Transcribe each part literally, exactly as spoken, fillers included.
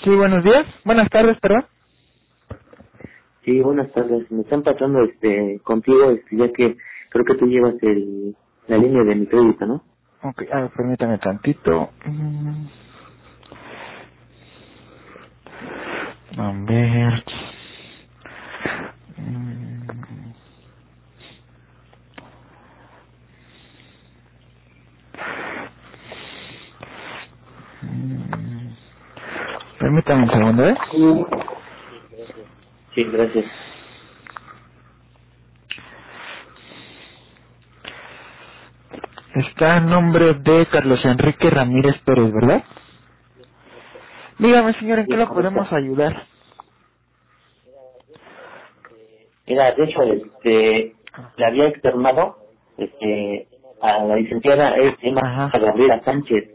Sí, buenos días. Buenas tardes, perdón. Sí, buenas tardes. Me están pasando este contigo, este, ya que creo que tú llevas el, la línea de mi crédito, ¿no? Ok, a ver, permítame tantito. Mm, A ver. Mm, mm, Permítame un segundo, ¿eh? Sí, gracias. Está en nombre de Carlos Enrique Ramírez Pérez, ¿verdad? Dígame, señor, ¿en Sí, qué es lo podemos correcto. ayudar? Mira, de hecho, este, le había externado este, a la licenciada es Emma Ajá. Gabriela Sánchez.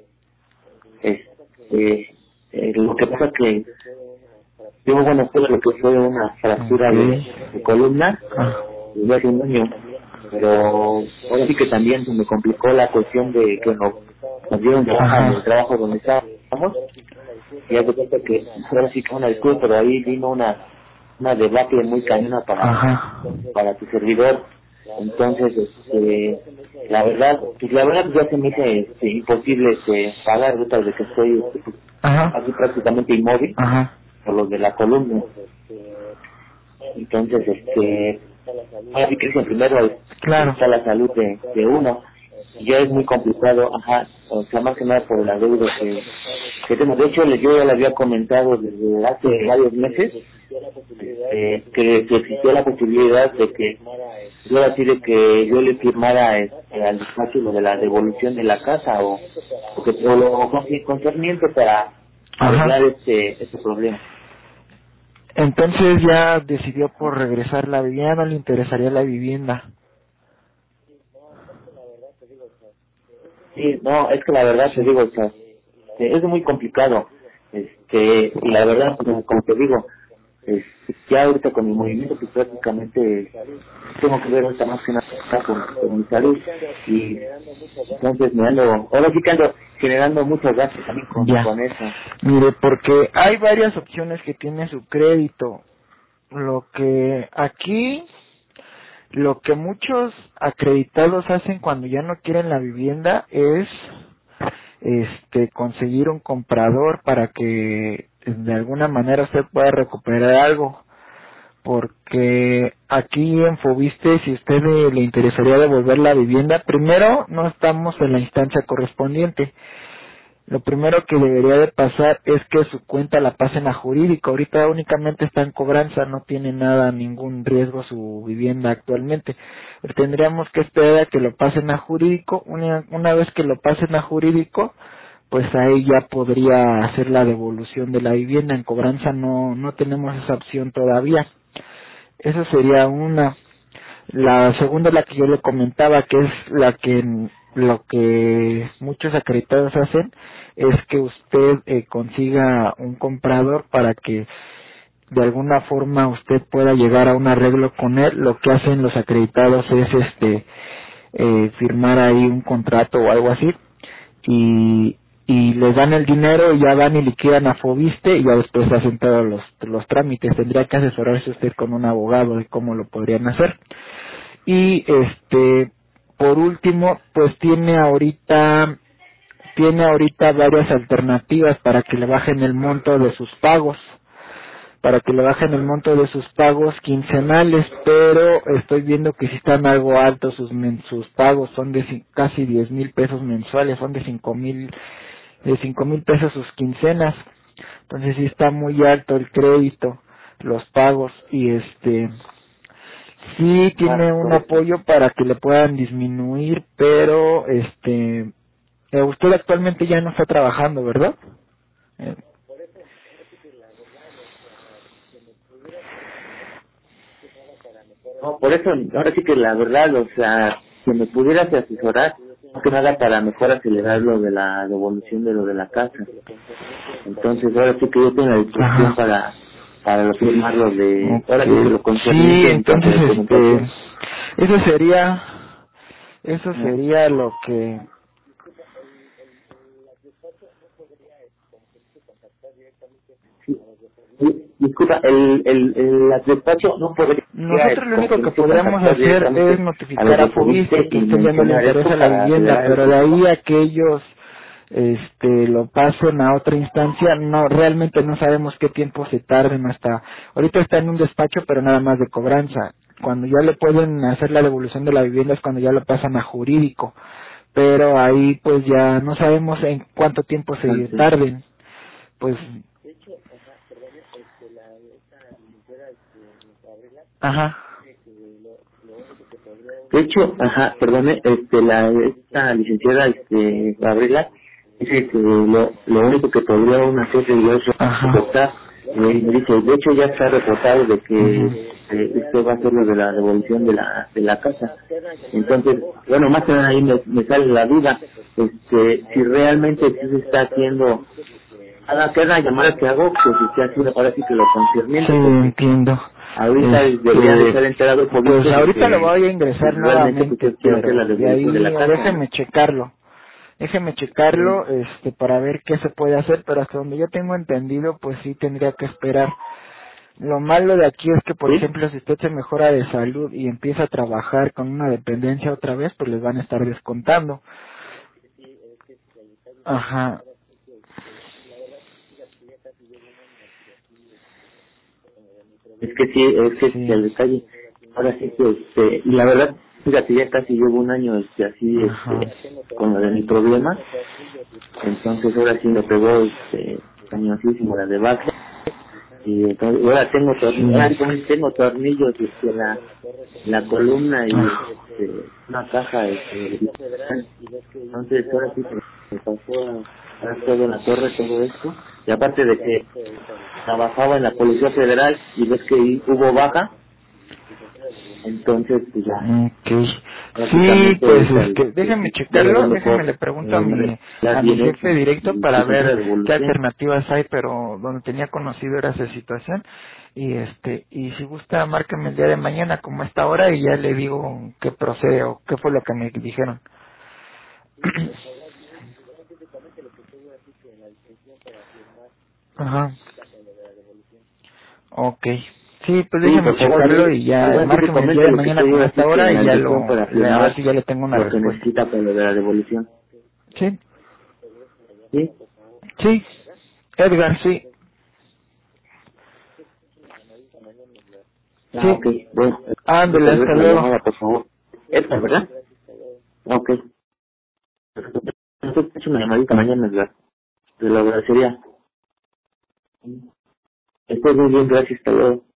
Este, eh, lo que pasa que yo, bueno, tuve lo que fue una fractura Ok. de, de columna Ah. desde hace un año, pero ahora sí que también se me complicó la cuestión de que nos, nos dieron de baja en el Ajá. trabajo donde estábamos, y hace cuenta que ahora sí que una disculpa, pero ahí vino una una debacle muy cañona para Ajá. para tu servidor. Entonces, este, la verdad, pues la verdad ya se me hace este, imposible este, pagar rutas de que estoy este, pues, Ajá. así prácticamente inmóvil Ajá. por los de la columna. Entonces, este, así que dicen, primero Claro. está la salud de, de uno, y ya es muy complicado, ajá, o sea, más que nada por la deuda que, que tengo. De hecho, le- yo ya le había comentado desde hace varios meses eh, que, que existía la posibilidad de que yo así de que yo le firmara este, al despacho lo de la devolución de la casa o, o, que, o lo con- concerniente para Ajá. arreglar este este problema. Entonces ya decidió por regresar la vivienda, no le interesaría la vivienda. Sí, no, es que la verdad te Sí. digo, o sea, este, es muy complicado, este, y la verdad, como, como te digo, es, ya ahorita con mi movimiento, pues prácticamente tengo que ver ahorita más que nada con, con mi salud, y entonces me ando, ahora sí que ando generando muchos gastos también con, Ya. con eso. Mire, porque hay varias opciones que tiene su crédito. Lo que aquí, lo que muchos acreditados hacen cuando ya no quieren la vivienda es este conseguir un comprador para que de alguna manera usted pueda recuperar algo, porque aquí en Fobiste, si usted eh, le interesaría devolver la vivienda, primero no estamos en la instancia correspondiente. Lo primero que debería de pasar es que su cuenta la pasen a jurídico. Ahorita únicamente está en cobranza, no tiene nada, ningún riesgo su vivienda actualmente. Tendríamos que esperar a que lo pasen a jurídico. Una, una vez que lo pasen a jurídico, pues ahí ya podría hacer la devolución de la vivienda. En cobranza no, no tenemos esa opción todavía. Esa sería una. La segunda, la que yo le comentaba, que es la que lo que muchos acreditados hacen, es que usted eh, consiga un comprador para que de alguna forma usted pueda llegar a un arreglo con él. Lo que hacen los acreditados es este eh, firmar ahí un contrato o algo así, y y les dan el dinero y ya van y liquidan a Fobiste y ya después hacen todos los los trámites. Tendría que asesorarse usted con un abogado de cómo lo podrían hacer. Y este, por último, pues tiene ahorita, tiene ahorita varias alternativas para que le bajen el monto de sus pagos, para que le bajen el monto de sus pagos quincenales, pero estoy viendo que sí están algo altos sus men- sus pagos, son de ci- casi diez mil pesos mensuales, son de cinco mil, de cinco mil pesos sus quincenas, entonces sí está muy alto el crédito, los pagos, y este, sí Ah, tiene un correcto. apoyo para que le puedan disminuir, pero este eh, usted actualmente ya no está trabajando, ¿verdad? Eh, No, por eso, ahora sí que la verdad, o sea, si me pudieras asesorar, más que nada para mejor acelerar lo de la devolución de lo de la casa. Entonces, ahora sí que yo tengo la disposición Ajá. para para lo firmar lo de, ahora sí que Okay. lo Sí, concerniente en cuanto a entonces este documentación. eso sería eso Ajá. sería lo que Sí. Disculpa, el, el, el despacho no podría... Nosotros lo único que podríamos hacer es notificar a Fobiste que usted ya no le interesa la vivienda, pero de ahí a que ellos este lo pasen a otra instancia, no, realmente no sabemos qué tiempo se tarden hasta... Ahorita está en un despacho, pero nada más de cobranza. Cuando ya le pueden hacer la devolución de la vivienda es cuando ya lo pasan a jurídico, pero ahí pues ya no sabemos en cuánto tiempo se tarden, pues... Ajá. De hecho, ajá, perdone, este, la, esta licenciada, este, Gabriela, dice que lo, lo único que podría uno hacer es reportar, y me dice, de hecho ya está reportado de que uh-huh. eh, esto va a ser lo de la devolución de la, de la casa. Entonces, bueno, más que nada ahí me, me sale la duda, este, si realmente sí se está haciendo, cada, cada llamada que hago, pues se está haciendo, ahora sí que lo confirmé. Sí, entiendo. Ahorita este, debería de estar enterado por pues ahorita lo voy a ingresar nuevamente, pues, pero de ahí de la déjeme checarlo. Déjeme checarlo sí. este para ver qué se puede hacer, pero hasta donde yo tengo entendido, pues sí tendría que esperar. Lo malo de aquí es que, por ¿Sí? ejemplo, si usted se mejora de salud y empieza a trabajar con una dependencia otra vez, pues les van a estar descontando. Ajá. Es que sí, es que sí. El detalle, ahora sí que, este, y la verdad, fíjate, ya casi llevo un año, este, así, este, con lo de mi problema, entonces ahora sí me pegó, este, cañosísimo la de baja, y entonces, ahora tengo tornillos, tengo tornillos, este, en la, en la columna y, este, una caja, este, entonces ahora sí se me pasó a, a todo en la torre, todo esto, y aparte de que trabajaba en la Policía Federal y ves que hubo baja, entonces pues ya. Okay. Sí, pues este, déjame checarlo, déjame le pregunto a mi, a mi jefe directo para ver qué alternativas hay, pero donde tenía conocido era esa situación. Y este, y si gusta, márcame el día de mañana como a esta hora y ya le digo qué procede o qué fue lo que me dijeron. Ajá. Okay. Sí, pues déjame sí, checarlo y ya, márqueme el día de mañana como a esta hora y ya lo, a ver si ya le tengo una respuesta. Necesita para lo de la devolución. Sí. Sí. Sí. Edgar, sí. Ah, sí. Ok, bueno. Ándale, hasta luego. Llamada, por favor. Edgar, ¿verdad? Ok. Entonces, he hecho una llamadita mañana, Edgar. Te lo agradecería. Estoy muy bien, gracias, hasta luego.